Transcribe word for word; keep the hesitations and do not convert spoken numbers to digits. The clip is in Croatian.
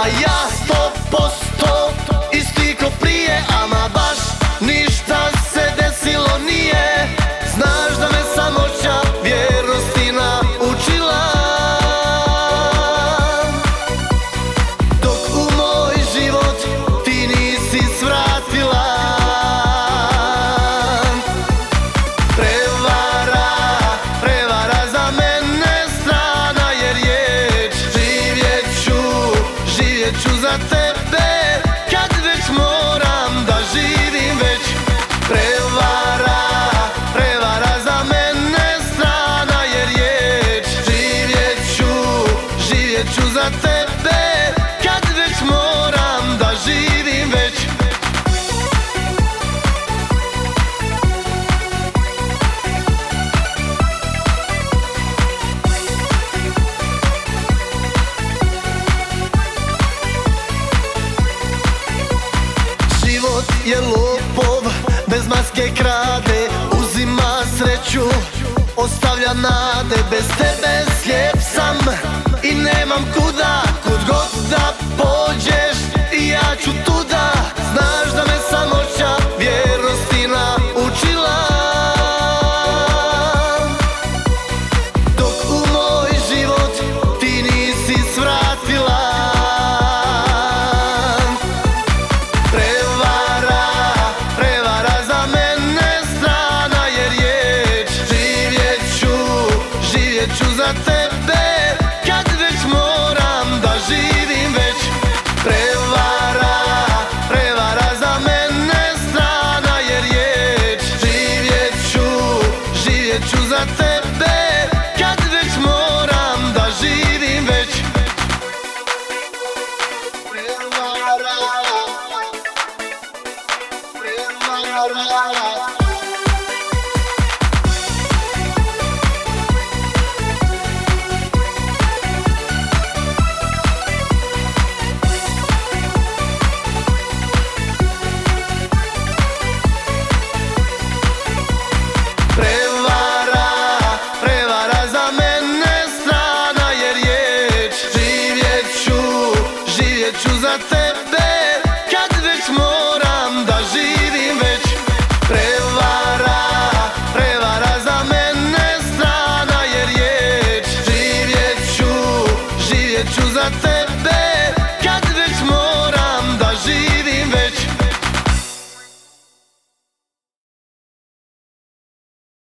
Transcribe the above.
a ja sto posto isti ko prije, ama baš ništa se desilo nije. Znaš da me samoća vjernosti naučila, dok u moj život ti nisi svratila. Prevara, prevara za mene strana je riječ. Živjet ću, živjet ću za tebe kad već moram da živim već. Prevara, prevara za mene strana je riječ. Živjet ću, živjet ću za tebe kad već moram da živim već. Život je lopov, bez maske krade, uzima sreću, ostavlja nade. Bez tebe slijep sam i nemam kuda, kud god da pođeš i ja ću tuda. Znaš da me samoća vjernosti naučila, dok u moj život ti nisi svratila. Živjet ću za tebe kad već moram da živim već. Prevara, prevara za mene strana je riječ. Živjet ću, živjet ću za tebe kad već moram da živim već. Prevara, prevara. Živjet ću za te